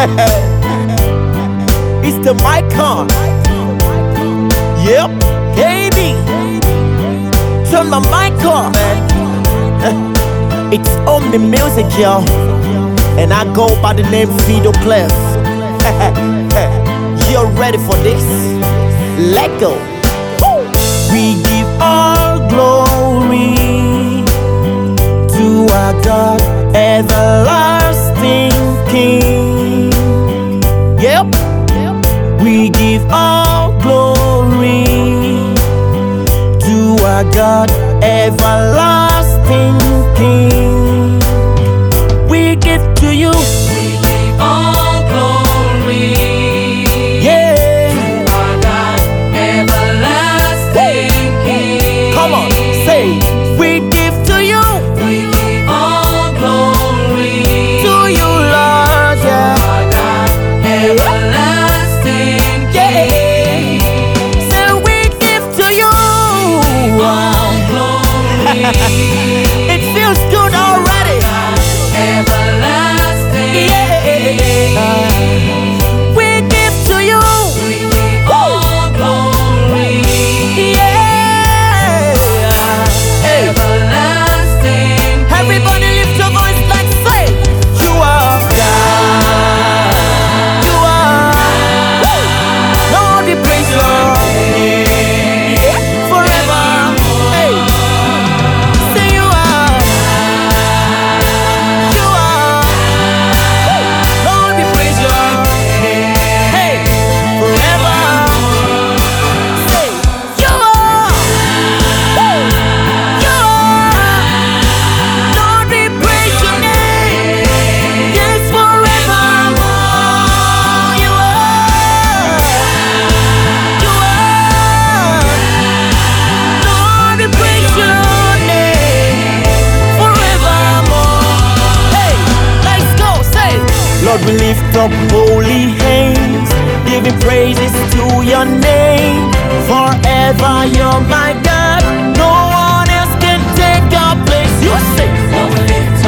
It's the Micon. Yep, baby. Turn my mic on, man. It's on the music, yo. And I go by the name Fido Clef. You're ready for this? Let go. We give all glory to our God, everlasting King. Yep. We give all glory to our God, everlasting King. We give to you. We give all glory. Yeah. To our God, everlasting King. Come on, say, we give to you. We give all glory To you, Lord, yeah. to our God, everlasting King. Say, we give to you. All glory. It feels good already. Everlasting King. We give to you. We give all glory. Yeah. Hey. Everlasting King. Everybody lift your voice like say, you are God. You are. Lord, we praise your name. Yeah. Forever. Hey. Say you are. You are. Lord, we praise your name. Hey. Forever. Say you are. You are. Lord, we praise your name. Yes, forevermore. You are. You are. Lord, we praise your name. Forevermore. Hey, let's go. Say, Lord, we lift up holy hands, giving praises to your name. Forever, you're my God. No one else can take our place. You say, Lord, we lift